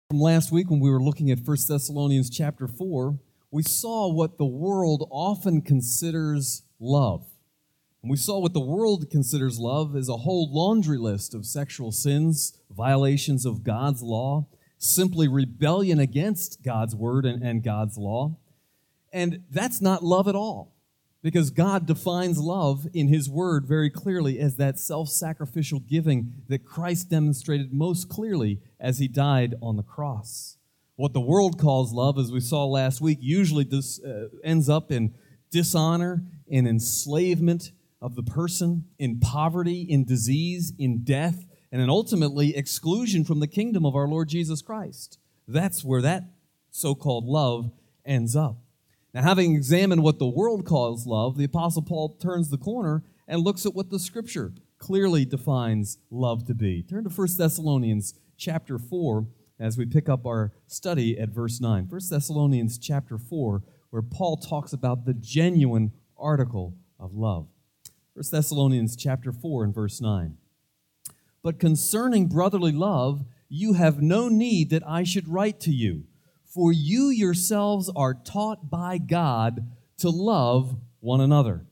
From last week when we were looking at 1 Thessalonians chapter 4, we saw what the world often considers love. And we saw what the world considers love is a whole laundry list of sexual sins, violations of God's law, simply rebellion against God's word and God's law. And that's not love at all, because God defines love in His word very clearly as that self-sacrificial giving that Christ demonstrated most clearly as He died on the cross. What the world calls love, as we saw last week, usually ends up in dishonor, in enslavement of the person, in poverty, in disease, in death, and in ultimately exclusion from the kingdom of our Lord Jesus Christ. That's where that so-called love ends up. Now, having examined what the world calls love, the Apostle Paul turns the corner and looks at what the Scripture clearly defines love to be. Turn to 1 Thessalonians chapter 4 as we pick up our study at verse 9. 1 Thessalonians chapter 4, where Paul talks about the genuine article of love. 1 Thessalonians chapter 4 and verse 9. But concerning brotherly love, you have no need that I should write to you, for you yourselves are taught by God to love one another.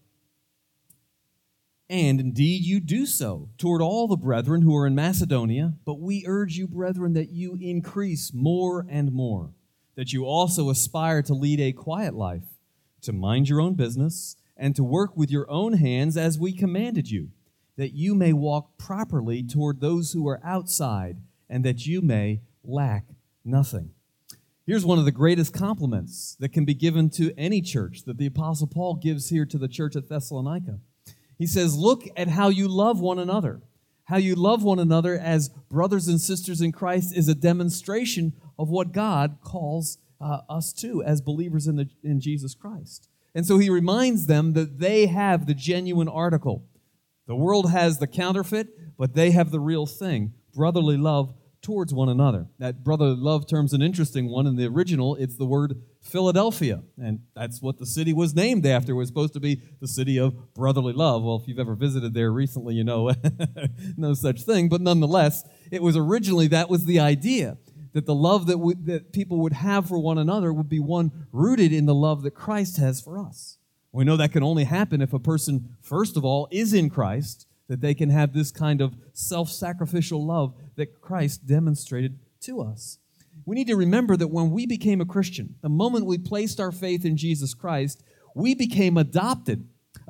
And indeed you do so toward all the brethren who are in Macedonia, but we urge you, brethren, that you increase more and more, that you also aspire to lead a quiet life, to mind your own business, and to work with your own hands as we commanded you, that you may walk properly toward those who are outside, and that you may lack nothing. Here's one of the greatest compliments that can be given to any church that the Apostle Paul gives here to the church at Thessalonica. He says, look at how you love one another. How you love one another as brothers and sisters in Christ is a demonstration of what God calls us to as believers in Jesus Christ. And so he reminds them that they have the genuine article. The world has the counterfeit, but they have the real thing, brotherly love towards one another. That brotherly love term's an interesting one. In the original, it's the word Philadelphia, and that's what the city was named after. It was supposed to be the city of brotherly love. Well, if you've ever visited there recently, you know no such thing, but nonetheless, it was originally, that was the idea, that the love that people would have for one another would be one rooted in the love that Christ has for us. We know that can only happen if a person, first of all, is in Christ, that they can have this kind of self-sacrificial love that Christ demonstrated to us. We need to remember that when we became a Christian, the moment we placed our faith in Jesus Christ, we became adopted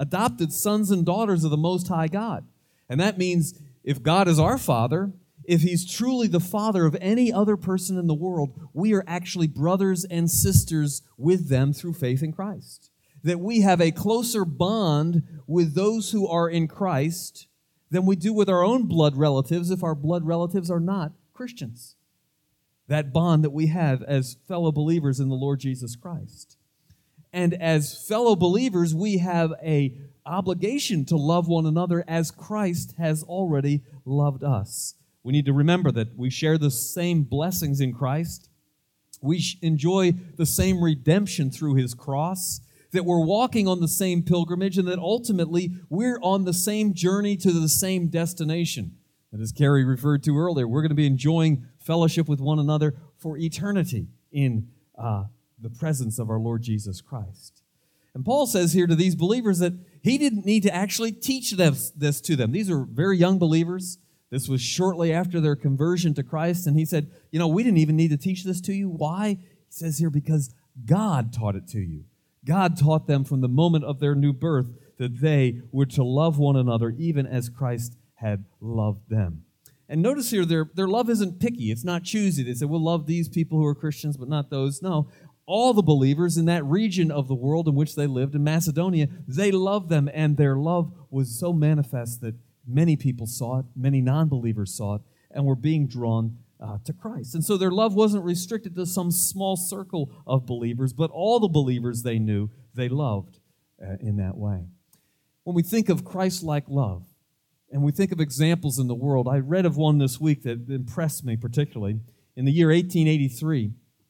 sons and daughters of the Most High God. And that means if God is our Father, if He's truly the Father of any other person in the world, we are actually brothers and sisters with them through faith in Christ. That we have a closer bond with those who are in Christ than we do with our own blood relatives if our blood relatives are not Christians. That bond that we have as fellow believers in the Lord Jesus Christ. And as fellow believers, we have an obligation to love one another as Christ has already loved us. We need to remember that we share the same blessings in Christ. We enjoy the same redemption through His cross, that we're walking on the same pilgrimage, and that ultimately we're on the same journey to the same destination. And as Carrie referred to earlier, we're going to be enjoying fellowship with one another for eternity in the presence of our Lord Jesus Christ. And Paul says here to these believers that he didn't need to actually teach this to them. These are very young believers. This was shortly after their conversion to Christ, and he said, we didn't even need to teach this to you. Why? He says here, because God taught it to you. God taught them from the moment of their new birth that they were to love one another even as Christ had loved them. And notice here, their love isn't picky. It's not choosy. They say, we'll love these people who are Christians, but not those. No, all the believers in that region of the world in which they lived, in Macedonia, they loved them, and their love was so manifest that many people saw it, many non-believers saw it, and were being drawn to Christ. And so their love wasn't restricted to some small circle of believers, but all the believers they knew, they loved in that way. When we think of Christ-like love, and we think of examples in the world, I read of one this week that impressed me particularly. In the year 1883,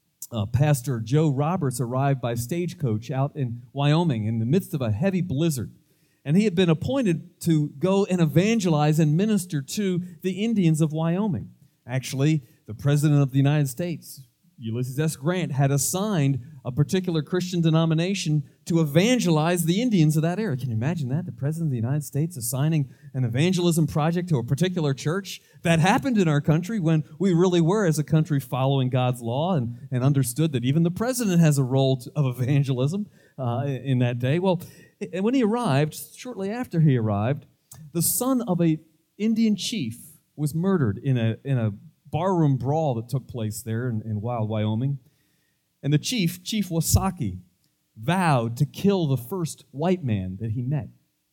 Pastor Joe Roberts arrived by stagecoach out in Wyoming in the midst of a heavy blizzard. And he had been appointed to go and evangelize and minister to the Indians of Wyoming. Actually, the President of the United States, Ulysses S. Grant, had assigned a particular Christian denomination to evangelize the Indians of that area. Can you imagine that? The President of the United States assigning an evangelism project to a particular church? That happened in our country when we really were, as a country, following God's law and understood that even the President has a role of evangelism in that day. Well, and when he arrived, shortly after he arrived, the son of an Indian chief was murdered in a barroom brawl that took place there in Wild, Wyoming. And the Chief Wasaki, vowed to kill the first white man that he met.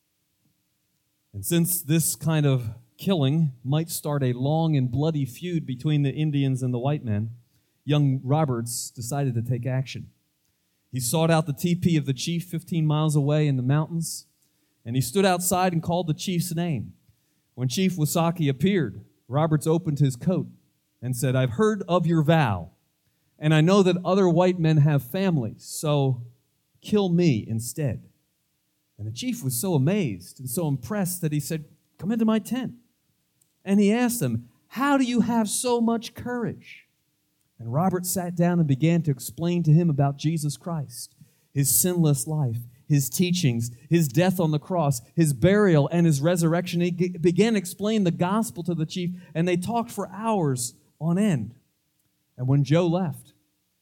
And since this kind of killing might start a long and bloody feud between the Indians and the white men, young Roberts decided to take action. He sought out the teepee of the chief 15 miles away in the mountains, and he stood outside and called the chief's name. When Chief Wasaki appeared, Roberts opened his coat and said, "I've heard of your vow, and I know that other white men have families, so kill me instead." And the chief was so amazed and so impressed that he said, "Come into my tent." And he asked him, "How do you have so much courage?" And Robert sat down and began to explain to him about Jesus Christ, his sinless life, his teachings, his death on the cross, his burial, and his resurrection. He began to explain the gospel to the chief, and they talked for hours on end. And when Joe left,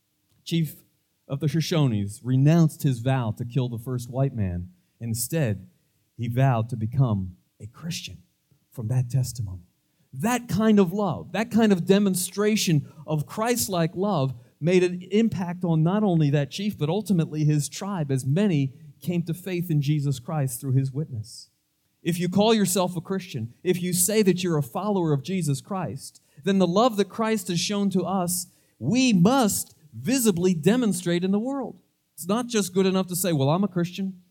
chief of the Shoshones renounced his vow to kill the first white man. Instead, he vowed to become a Christian from that testimony. That kind of love, that kind of demonstration of Christ-like love made an impact on not only that chief, but ultimately his tribe, as many came to faith in Jesus Christ through his witness. If you call yourself a Christian, if you say that you're a follower of Jesus Christ, then the love that Christ has shown to us, we must visibly demonstrate in the world. It's not just good enough to say, well, I'm a Christian,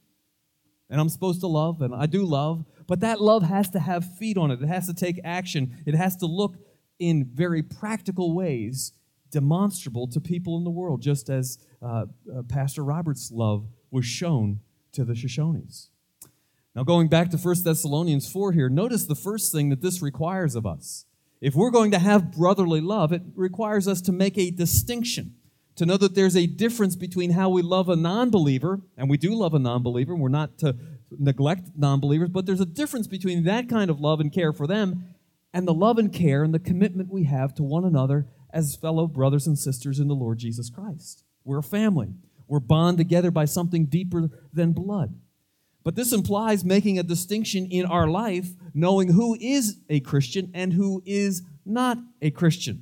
and I'm supposed to love, and I do love, but that love has to have feet on it. It has to take action. It has to look in very practical ways, demonstrable to people in the world, just as Pastor Robert's love was shown to the Shoshones. Now, going back to 1 Thessalonians 4 here, notice the first thing that this requires of us. If we're going to have brotherly love, it requires us to make a distinction, to know that there's a difference between how we love a non-believer, and we do love a non-believer, and we're not to neglect non-believers, but there's a difference between that kind of love and care for them and the love and care and the commitment we have to one another as fellow brothers and sisters in the Lord Jesus Christ. We're a family. We're bonded together by something deeper than blood. But this implies making a distinction in our life, knowing who is a Christian and who is not a Christian.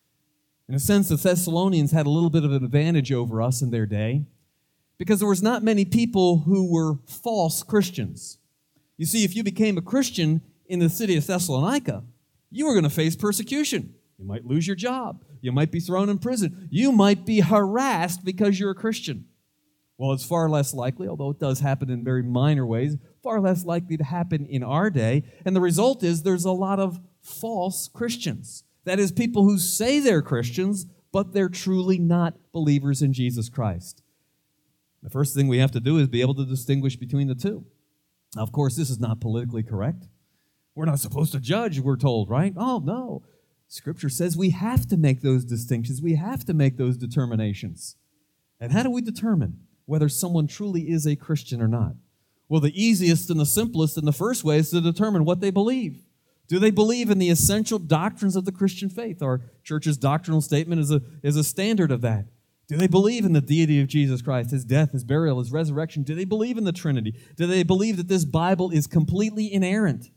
In a sense, the Thessalonians had a little bit of an advantage over us in their day because there was not many people who were false Christians. You see, if you became a Christian in the city of Thessalonica, you were going to face persecution. You might lose your job. You might be thrown in prison. You might be harassed because you're a Christian. Well, it's far less likely, although it does happen in very minor ways, far less likely to happen in our day. And the result is there's a lot of false Christians. That is, people who say they're Christians, but they're truly not believers in Jesus Christ. The first thing we have to do is be able to distinguish between the two. Now, of course, this is not politically correct. We're not supposed to judge, we're told, right? Oh, no. Scripture says we have to make those distinctions. We have to make those determinations. And how do we determine whether someone truly is a Christian or not? Well, the easiest and the simplest and the first way is to determine what they believe. Do they believe in the essential doctrines of the Christian faith? Our church's doctrinal statement is a standard of that. Do they believe in the deity of Jesus Christ, his death, his burial, his resurrection? Do they believe in the Trinity? Do they believe that this Bible is completely inerrant?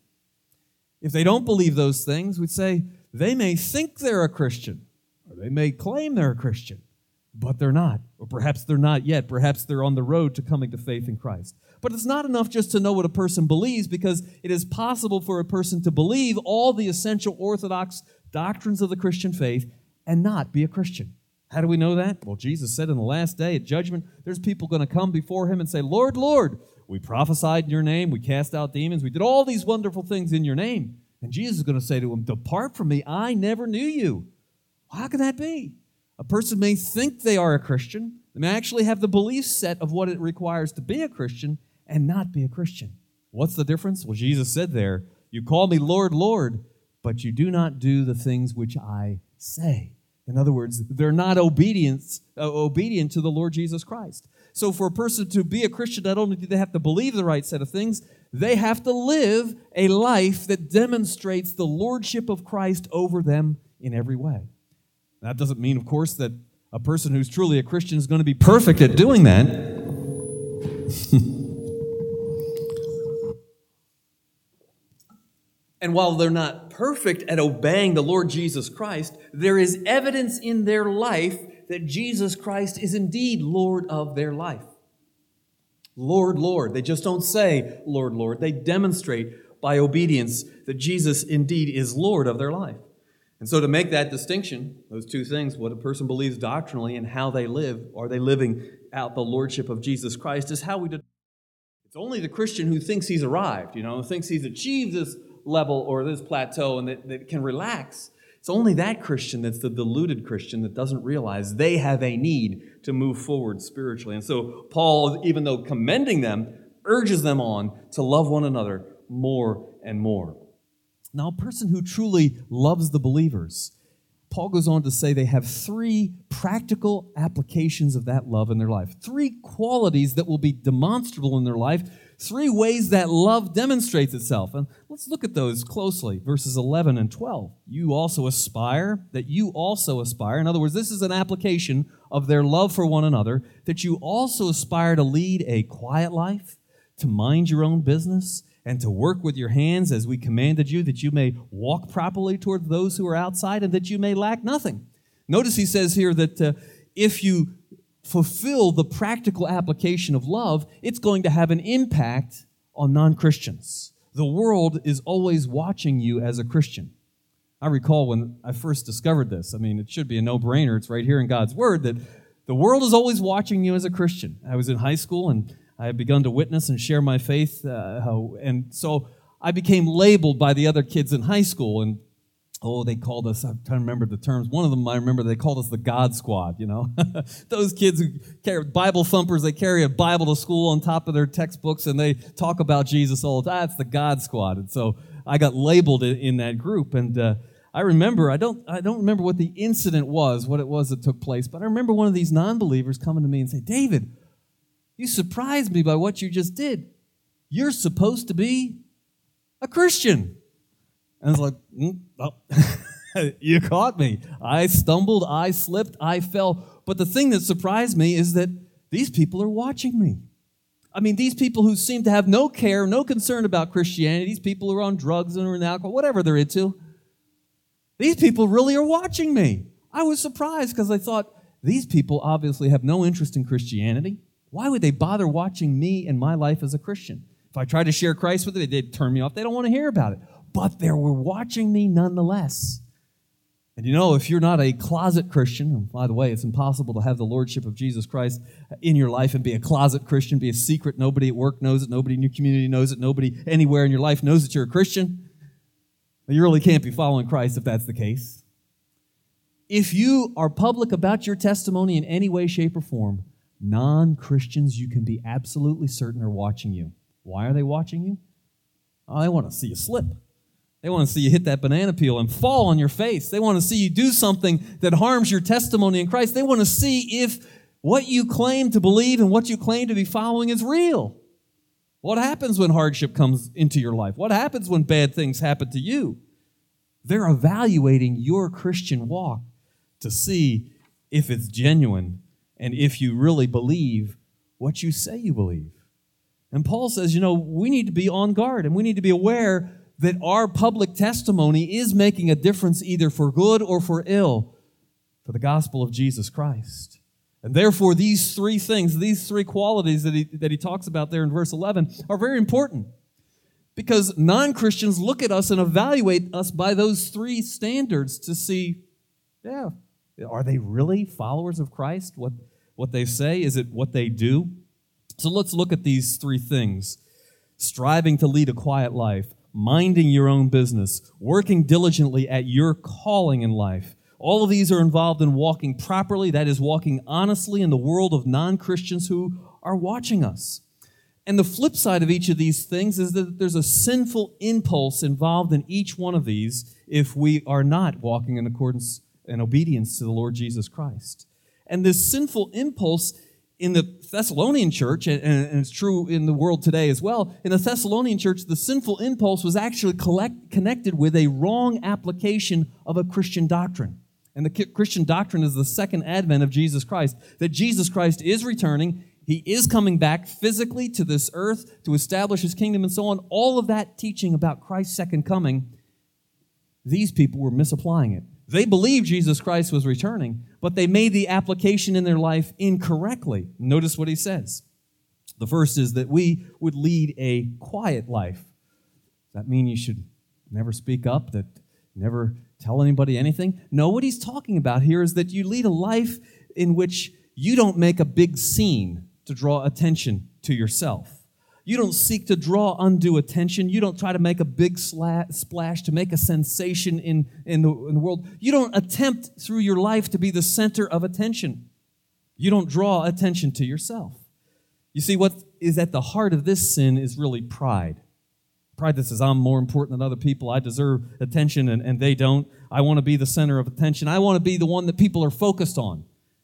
If they don't believe those things, we'd say they may think they're a Christian, or they may claim they're a Christian, but they're not. Or perhaps they're not yet. Perhaps they're on the road to coming to faith in Christ. But it's not enough just to know what a person believes, because it is possible for a person to believe all the essential orthodox doctrines of the Christian faith and not be a Christian. How do we know that? Well, Jesus said in the last day at judgment, there's people going to come before him and say, Lord, Lord, we prophesied in your name, we cast out demons, we did all these wonderful things in your name. And Jesus is going to say to him, depart from me, I never knew you. How can that be? A person may think they are a Christian. They may actually have the belief set of what it requires to be a Christian and not be a Christian. What's the difference? Well, Jesus said there, you call me Lord, Lord, but you do not do the things which I say. In other words, they're not obedient to the Lord Jesus Christ. So for a person to be a Christian, not only do they have to believe the right set of things, they have to live a life that demonstrates the lordship of Christ over them in every way. That doesn't mean, of course, that a person who's truly a Christian is going to be perfect at doing that. And while they're not perfect at obeying the Lord Jesus Christ, there is evidence in their life that Jesus Christ is indeed Lord of their life. Lord, Lord. They just don't say, Lord, Lord. They demonstrate by obedience that Jesus indeed is Lord of their life. And so to make that distinction, those two things, what a person believes doctrinally and how they live, are they living out the lordship of Jesus Christ, is how we do. It's only the Christian who thinks he's arrived, thinks he's achieved this level or this plateau and that can relax. It's only that Christian that's the deluded Christian that doesn't realize they have a need to move forward spiritually. And so Paul, even though commending them, urges them on to love one another more and more. Now, a person who truly loves the believers, Paul goes on to say they have three practical applications of that love in their life. Three qualities that will be demonstrable in their life. Three ways that love demonstrates itself. And let's look at those closely. Verses 11 and 12. You also aspire. In other words, this is an application of their love for one another, that you also aspire to lead a quiet life, to mind your own business, and to work with your hands as we commanded you, that you may walk properly toward those who are outside and that you may lack nothing. Notice he says here that if you fulfill the practical application of love, it's going to have an impact on non-Christians. The world is always watching you as a Christian. I recall when I first discovered this. It should be a no-brainer. It's right here in God's Word that the world is always watching you as a Christian. I was in high school and I had begun to witness and share my faith, and so I became labeled by the other kids in high school, and they called us, I'm trying to remember the terms, one of them I remember, they called us the God Squad, Those kids who carry Bible thumpers, they carry a Bible to school on top of their textbooks, and they talk about Jesus all the time. That's the God Squad, and so I got labeled in that group, and I remember, I don't remember what the incident was, what it was that took place, but I remember one of these non-believers coming to me and saying, David, you surprised me by what you just did. You're supposed to be a Christian. And I was like, you caught me. I stumbled, I slipped, I fell. But the thing that surprised me is that these people are watching me. These people who seem to have no care, no concern about Christianity, these people who are on drugs and are in alcohol, whatever they're into, these people really are watching me. I was surprised because I thought, these people obviously have no interest in Christianity. Why would they bother watching me and my life as a Christian? If I tried to share Christ with them, they'd turn me off. They don't want to hear about it. But they were watching me nonetheless. And if you're not a closet Christian, and by the way, it's impossible to have the lordship of Jesus Christ in your life and be a closet Christian, be a secret. Nobody at work knows it. Nobody in your community knows it. Nobody anywhere in your life knows that you're a Christian. You really can't be following Christ if that's the case. If you are public about your testimony in any way, shape, or form, non-Christians, you can be absolutely certain, are watching you. Why are they watching you? They want to see you slip. They want to see you hit that banana peel and fall on your face. They want to see you do something that harms your testimony in Christ. They want to see if what you claim to believe and what you claim to be following is real. What happens when hardship comes into your life? What happens when bad things happen to you? They're evaluating your Christian walk to see if it's genuine and if you really believe what you say you believe. And Paul says, we need to be on guard and we need to be aware that our public testimony is making a difference either for good or for ill for the gospel of Jesus Christ. And therefore, these three things, these three qualities that he talks about there in verse 11 are very important because non-Christians look at us and evaluate us by those three standards to see, are they really followers of Christ? What they say, is it what they do? So let's look at these three things. Striving to lead a quiet life, minding your own business, working diligently at your calling in life. All of these are involved in walking properly, that is, walking honestly in the world of non-Christians who are watching us. And the flip side of each of these things is that there's a sinful impulse involved in each one of these if we are not walking in accordance and obedience to the Lord Jesus Christ. And this sinful impulse in the Thessalonian church, and it's true in the world today as well, in the Thessalonian church, the sinful impulse was actually connected with a wrong application of a Christian doctrine. And the Christian doctrine is the second advent of Jesus Christ, that Jesus Christ is returning, he is coming back physically to this earth to establish his kingdom and so on. All of that teaching about Christ's second coming, these people were misapplying it. They believed Jesus Christ was returning, but they made the application in their life incorrectly. Notice what he says. The first is that we would lead a quiet life. Does that mean you should never speak up, that never tell anybody anything? No, what he's talking about here is that you lead a life in which you don't make a big scene to draw attention to yourself. You don't seek to draw undue attention. You don't try to make a big splash, to make a sensation in the world. You don't attempt through your life to be the center of attention. You don't draw attention to yourself. You see, what is at the heart of this sin is really pride. Pride that says, I'm more important than other people. I deserve attention and they don't. I want to be the center of attention. I want to be the one that people are focused on.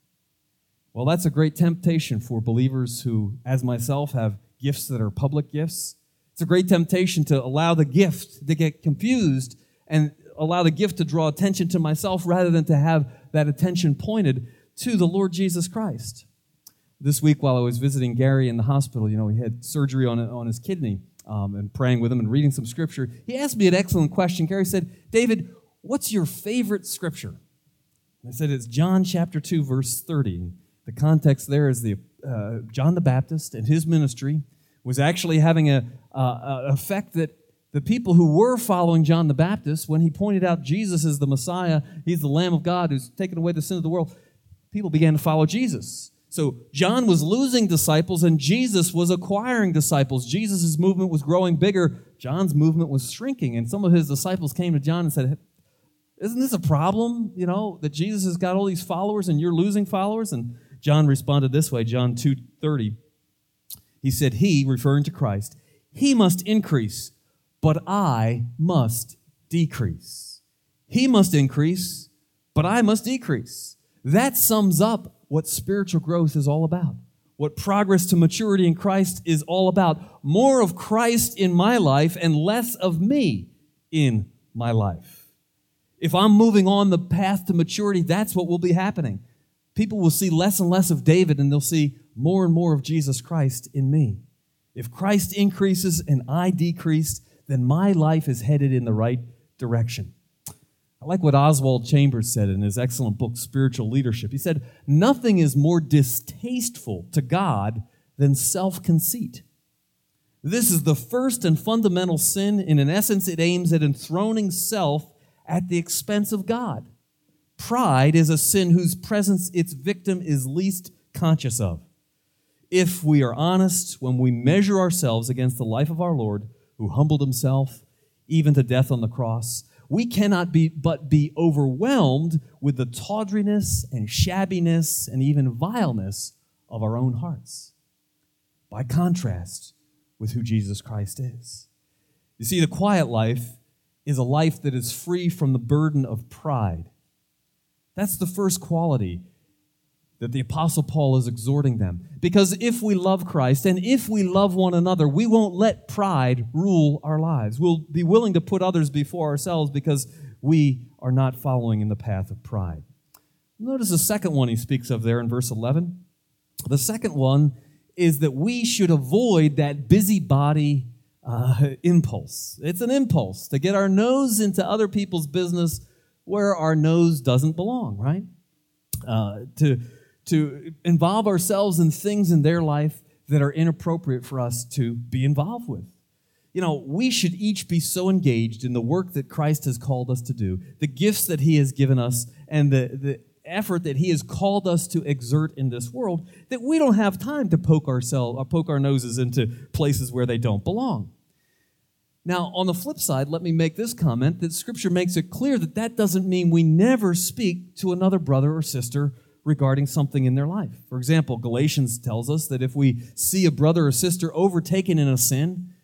Well, that's a great temptation for believers who, as myself, have gifts that are public gifts. It's a great temptation to allow the gift to get confused and allow the gift to draw attention to myself rather than to have that attention pointed to the Lord Jesus Christ. This week while I was visiting Gary in the hospital, he had surgery on his kidney, and praying with him and reading some scripture, he asked me an excellent question. Gary said, David, what's your favorite scripture? And I said, it's John chapter 2, verse 30. The context there is John the Baptist and his ministry was actually having an effect that the people who were following John the Baptist, when he pointed out Jesus is the Messiah, he's the Lamb of God who's taken away the sin of the world, people began to follow Jesus. So John was losing disciples and Jesus was acquiring disciples. Jesus' movement was growing bigger. John's movement was shrinking. And some of his disciples came to John and said, isn't this a problem, that Jesus has got all these followers and you're losing followers? And John responded this way, John 2:30. He said, he, referring to Christ, he must increase, but I must decrease. He must increase, but I must decrease. That sums up what spiritual growth is all about, what progress to maturity in Christ is all about. More of Christ in my life and less of me in my life. If I'm moving on the path to maturity, that's what will be happening. People will see less and less of David, and they'll see more and more of Jesus Christ in me. If Christ increases and I decrease, then my life is headed in the right direction. I like what Oswald Chambers said in his excellent book, Spiritual Leadership. He said, nothing is more distasteful to God than self-conceit. This is the first and fundamental sin, and in essence, it aims at enthroning self at the expense of God. Pride is a sin whose presence its victim is least conscious of. If we are honest, when we measure ourselves against the life of our Lord, who humbled himself even to death on the cross, we cannot but be overwhelmed with the tawdriness and shabbiness and even vileness of our own hearts, by contrast with who Jesus Christ is. You see, the quiet life is a life that is free from the burden of pride. That's the first quality that the Apostle Paul is exhorting them. Because if we love Christ and if we love one another, we won't let pride rule our lives. We'll be willing to put others before ourselves because we are not following in the path of pride. Notice the second one he speaks of there in verse 11. The second one is that we should avoid that busybody impulse. It's an impulse to get our nose into other people's business where our nose doesn't belong, right? To involve ourselves in things in their life that are inappropriate for us to be involved with. We should each be so engaged in the work that Christ has called us to do, the gifts that he has given us, and the effort that he has called us to exert in this world, that we don't have time to poke our noses into places where they don't belong. Now, on the flip side, let me make this comment that Scripture makes it clear that that doesn't mean we never speak to another brother or sister regarding something in their life. For example, Galatians tells us that if we see a brother or sister overtaken in a sin,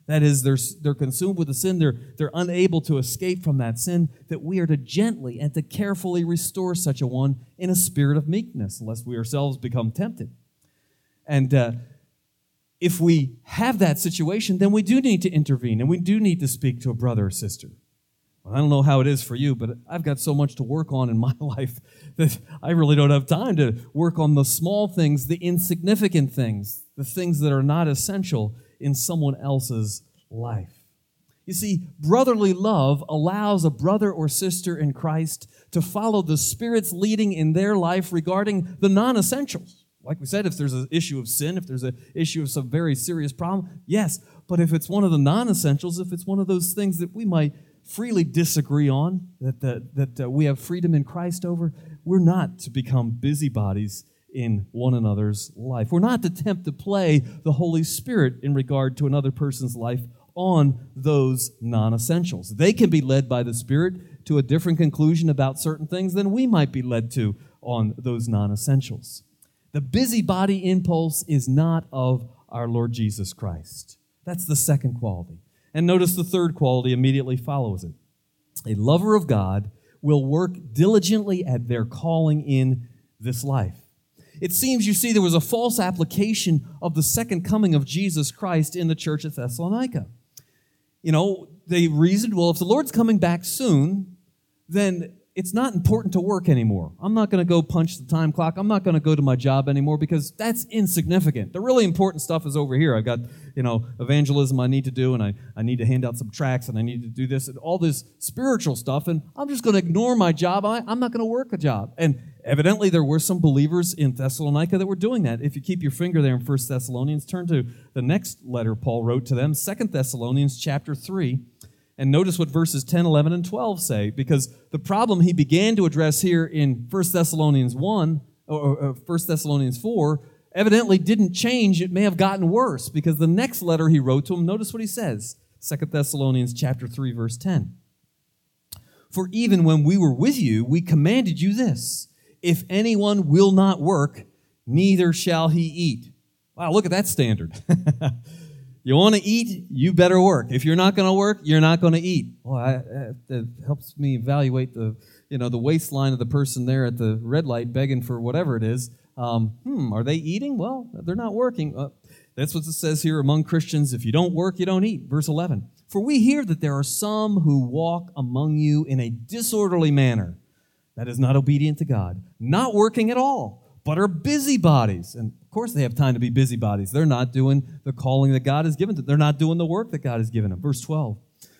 That is, they're consumed with the sin. They're unable to escape from that sin, that we are to gently and to carefully restore such a one in a spirit of meekness, lest we ourselves become tempted. And if we have that situation, then we do need to intervene, and we do need to speak to a brother or sister. Well, I don't know how it is for you, but I've got so much to work on in my life that I really don't have time to work on the small things, the insignificant things, the things that are not essential in someone else's life. You see, brotherly love allows a brother or sister in Christ to follow the Spirit's leading in their life regarding the non-essentials. Like we said, if there's an issue of sin, if there's an issue of some very serious problem, yes. But if it's one of the non-essentials, if it's one of those things that we might freely disagree on, that we have freedom in Christ over, we're not to become busybodies in one another's life. We're not to attempt to play the Holy Spirit in regard to another person's life on those non-essentials. They can be led by the Spirit to a different conclusion about certain things than we might be led to on those non-essentials. The busybody impulse is not of our Lord Jesus Christ. That's the second quality. And notice the third quality immediately follows it. A lover of God will work diligently at their calling in this life. It seems, you see, there was a false application of the second coming of Jesus Christ in the church at Thessalonica. They reasoned, well, if the Lord's coming back soon, then it's not important to work anymore. I'm not going to go punch the time clock. I'm not going to go to my job anymore because that's insignificant. The really important stuff is over here. I've got, evangelism I need to do, and I need to hand out some tracts, and I need to do this, and all this spiritual stuff, and I'm just going to ignore my job. I'm not going to work a job. And evidently there were some believers in Thessalonica that were doing that. If you keep your finger there in 1 Thessalonians, turn to the next letter Paul wrote to them, 2 Thessalonians chapter 3. And notice what verses 10, 11, and 12 say, because the problem he began to address here in 1 Thessalonians 1, or 1 Thessalonians 4, evidently didn't change. It may have gotten worse, because the next letter he wrote to him, notice what he says, 2 Thessalonians chapter 3, verse 10. For even when we were with you, we commanded you this, if anyone will not work, neither shall he eat. Wow, look at that standard. You want to eat, you better work. If you're not going to work, you're not going to eat. Well, it helps me evaluate the waistline of the person there at the red light begging for whatever it is. Are they eating? Well, they're not working. That's what it says here among Christians. If you don't work, you don't eat. Verse 11. For we hear that there are some who walk among you in a disorderly manner, that is not obedient to God, not working at all, but are busybodies. And of course they have time to be busybodies. They're not doing the calling that God has given them. They're not doing the work that God has given them. Verse 12.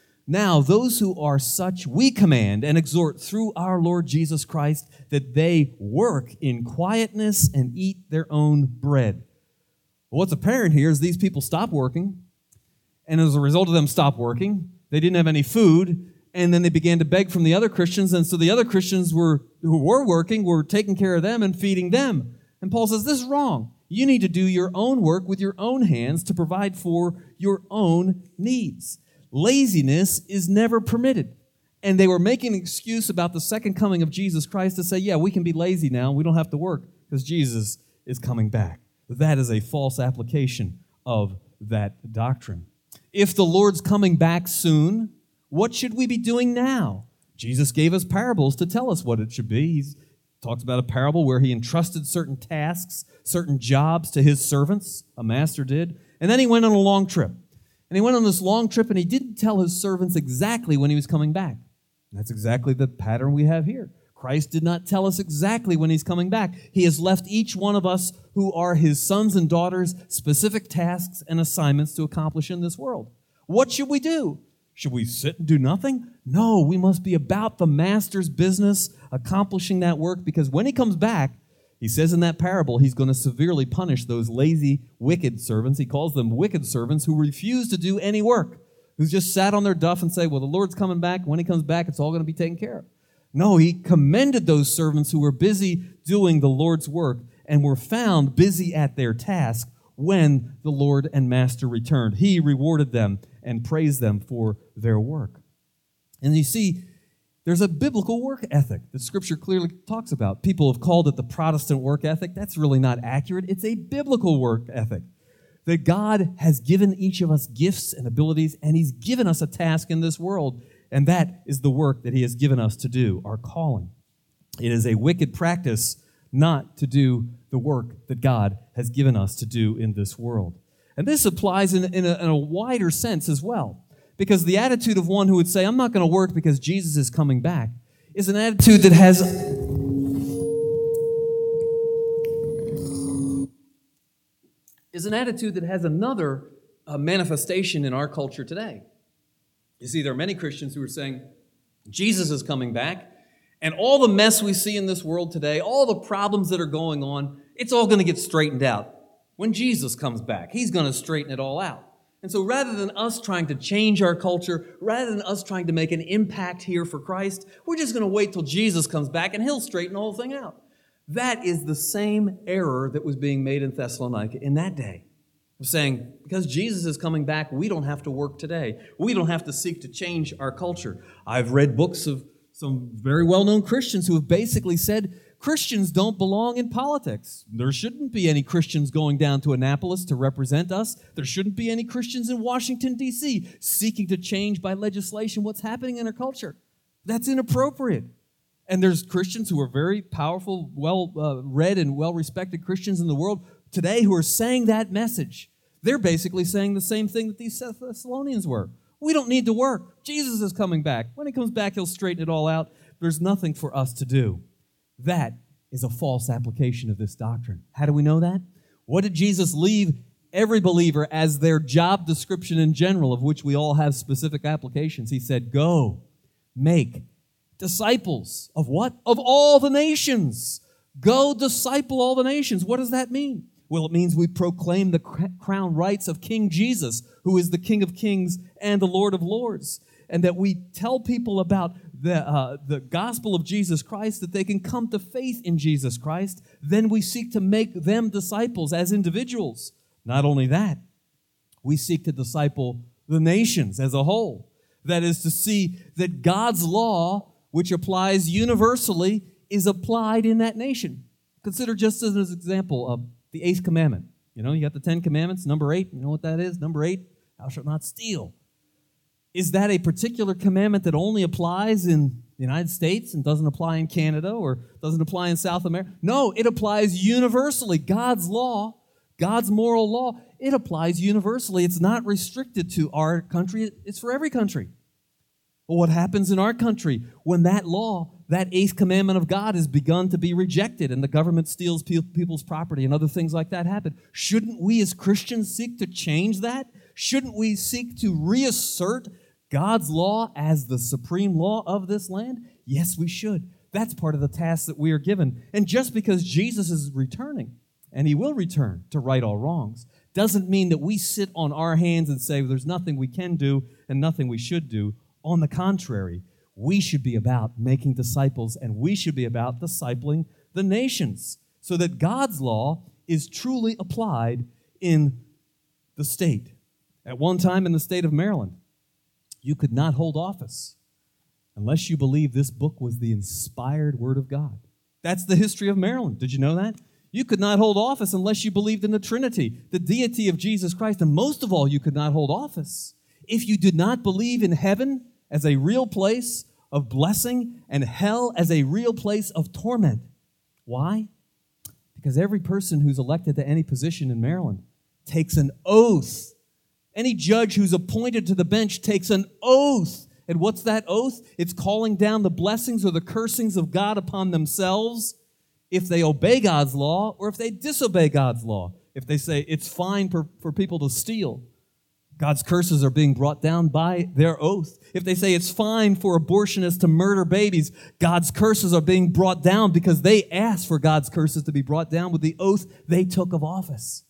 Now those who are such we command and exhort through our Lord Jesus Christ that they work in quietness and eat their own bread. Well, what's apparent here is these people stop working, and as a result of them stop working, they didn't have any food, and then they began to beg from the other Christians, and so the other Christians who were working were taking care of them and feeding them. And Paul says, this is wrong. You need to do your own work with your own hands to provide for your own needs. Laziness is never permitted. And they were making an excuse about the second coming of Jesus Christ to say, yeah, we can be lazy now. We don't have to work because Jesus is coming back. That is a false application of that doctrine. If the Lord's coming back soon, what should we be doing now? Jesus gave us parables to tell us what it should be. He talks about a parable where he entrusted certain tasks, certain jobs to his servants, a master did, and then he went on a long trip. And he went on this long trip, and he didn't tell his servants exactly when he was coming back. And that's exactly the pattern we have here. Christ did not tell us exactly when he's coming back. He has left each one of us who are his sons and daughters specific tasks and assignments to accomplish in this world. What should we do? Should we sit and do nothing? No, we must be about the master's business, accomplishing that work, because when he comes back, he says in that parable, he's going to severely punish those lazy, wicked servants. He calls them wicked servants who refuse to do any work, who just sat on their duff and say, well, the Lord's coming back. When he comes back, it's all going to be taken care of. No, he commended those servants who were busy doing the Lord's work and were found busy at their task when the Lord and Master returned. He rewarded them and praised them for their work. And you see, there's a biblical work ethic that Scripture clearly talks about. People have called it the Protestant work ethic. That's really not accurate. It's a biblical work ethic. that God has given each of us gifts and abilities, and He's given us a task in this world, and that is the work that He has given us to do, our calling. It is a wicked practice not to do the work that God has given us to do in this world. And this applies in a wider sense as well, because the attitude of one who would say, I'm not going to work because Jesus is coming back, is an attitude that has another manifestation in our culture today. You see, there are many Christians who are saying, Jesus is coming back, and all the mess we see in this world today, all the problems that are going on, it's all going to get straightened out. When Jesus comes back, He's going to straighten it all out. And so rather than us trying to change our culture, rather than us trying to make an impact here for Christ, we're just going to wait till Jesus comes back and He'll straighten the whole thing out. That is the same error that was being made in Thessalonica in that day. Of saying, because Jesus is coming back, we don't have to work today. We don't have to seek to change our culture. I've read books of some very well-known Christians who have basically said, Christians don't belong in politics. There shouldn't be any Christians going down to Annapolis to represent us. There shouldn't be any Christians in Washington, D.C. seeking to change by legislation what's happening in our culture. That's inappropriate. And there's Christians who are very powerful, well-read and well-respected Christians in the world today who are saying that message. They're basically saying the same thing that these Thessalonians were. We don't need to work. Jesus is coming back. When He comes back, He'll straighten it all out. There's nothing for us to do. That is a false application of this doctrine. How do we know that? What did Jesus leave every believer as their job description in general, of which we all have specific applications? He said, go, make disciples of what? Of all the nations. Go disciple all the nations. What does that mean? Well, it means we proclaim the crown rights of King Jesus, who is the King of Kings and the Lord of Lords, and that we tell people about the gospel of Jesus Christ, that they can come to faith in Jesus Christ. Then we seek to make them disciples as individuals. Not only that, we seek to disciple the nations as a whole. That is to see that God's law, which applies universally, is applied in that nation. Consider just as an example of the 8th commandment. You know, you got the 10 commandments, number 8. You know what that is? Number 8, thou shalt not steal. Is that a particular commandment that only applies in the United States and doesn't apply in Canada or doesn't apply in South America? No, it applies universally. God's law, God's moral law, it applies universally. It's not restricted to our country. It's for every country. But what happens in our country when that law, that 8th commandment of God, has begun to be rejected and the government steals people's property and other things like that happen? Shouldn't we as Christians seek to change that? Shouldn't we seek to reassert God's law as the supreme law of this land? Yes, we should. That's part of the task that we are given. And just because Jesus is returning, and He will return to right all wrongs, doesn't mean that we sit on our hands and say, there's nothing we can do and nothing we should do. On the contrary, we should be about making disciples, and we should be about discipling the nations so that God's law is truly applied in the state. At one time in the state of Maryland, you could not hold office unless you believed this book was the inspired Word of God. That's the history of Maryland. Did you know that? You could not hold office unless you believed in the Trinity, the deity of Jesus Christ. And most of all, you could not hold office if you did not believe in heaven as a real place of blessing and hell as a real place of torment. Why? Because every person who's elected to any position in Maryland takes an oath. Any judge who's appointed to the bench takes an oath. And what's that oath? It's calling down the blessings or the cursings of God upon themselves if they obey God's law or if they disobey God's law. If they say it's fine for people to steal, God's curses are being brought down by their oath. If they say it's fine for abortionists to murder babies, God's curses are being brought down because they asked for God's curses to be brought down with the oath they took of office.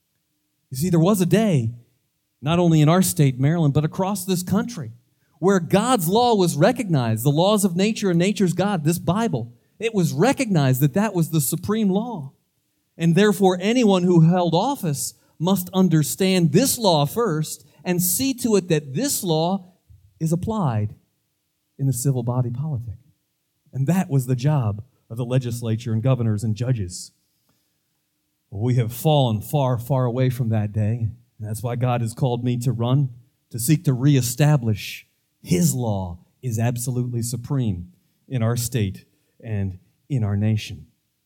You see, there was a day, not only in our state, Maryland, but across this country, where God's law was recognized, the laws of nature and nature's God, this Bible. It was recognized that that was the supreme law. And therefore, anyone who held office must understand this law first and see to it that this law is applied in the civil body politic. And that was the job of the legislature and governors and judges. We have fallen far, far away from that day. That's why God has called me to run, to seek to reestablish His law is absolutely supreme in our state and in our nation.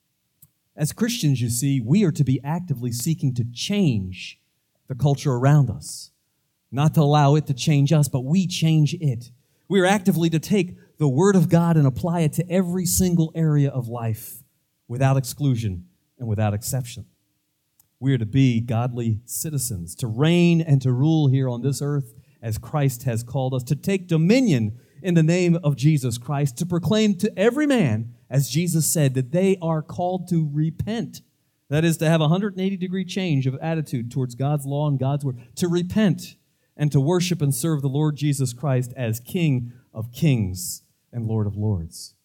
As Christians, you see, we are to be actively seeking to change the culture around us. Not to allow it to change us, but we change it. We are actively to take the Word of God and apply it to every single area of life without exclusion and without exception. We are to be godly citizens, to reign and to rule here on this earth as Christ has called us, to take dominion in the name of Jesus Christ, to proclaim to every man, as Jesus said, that they are called to repent. That is, to have a 180-degree change of attitude towards God's law and God's word, to repent and to worship and serve the Lord Jesus Christ as King of kings and Lord of lords.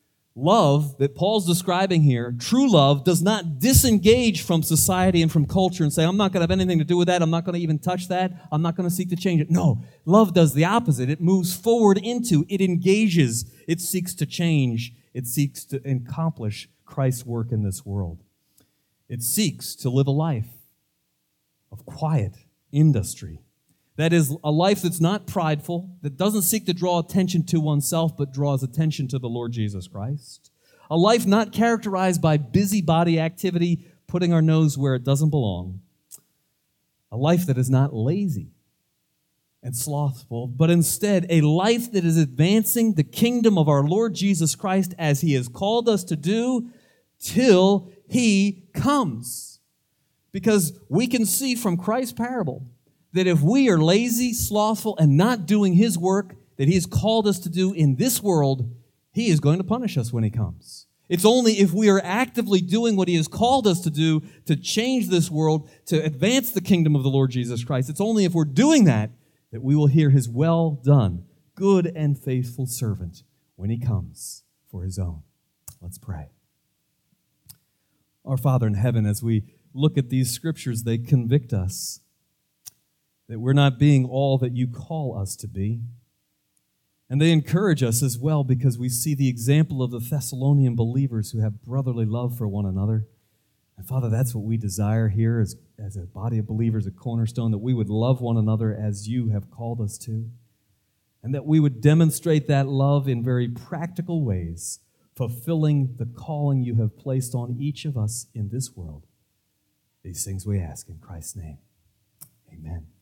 Love that Paul's describing here, true love, does not disengage from society and from culture and say, I'm not going to have anything to do with that. I'm not going to even touch that. I'm not going to seek to change it. No, love does the opposite. It moves forward into, it engages, it seeks to change, it seeks to accomplish Christ's work in this world. It seeks to live a life of quiet industry. That is, a life that's not prideful, that doesn't seek to draw attention to oneself, but draws attention to the Lord Jesus Christ. A life not characterized by busybody activity, putting our nose where it doesn't belong. A life that is not lazy and slothful, but instead a life that is advancing the kingdom of our Lord Jesus Christ as He has called us to do till He comes. Because we can see from Christ's parable that if we are lazy, slothful, and not doing His work that He has called us to do in this world, He is going to punish us when He comes. It's only if we are actively doing what He has called us to do to change this world, to advance the kingdom of the Lord Jesus Christ, it's only if we're doing that that we will hear His well done, good and faithful servant when He comes for His own. Let's pray. Our Father in heaven, as we look at these scriptures, they convict us that we're not being all that You call us to be. And they encourage us as well because we see the example of the Thessalonian believers who have brotherly love for one another. And Father, that's what we desire here as a body of believers at Cornerstone, that we would love one another as You have called us to, and that we would demonstrate that love in very practical ways, fulfilling the calling You have placed on each of us in this world. These things we ask in Christ's name. Amen.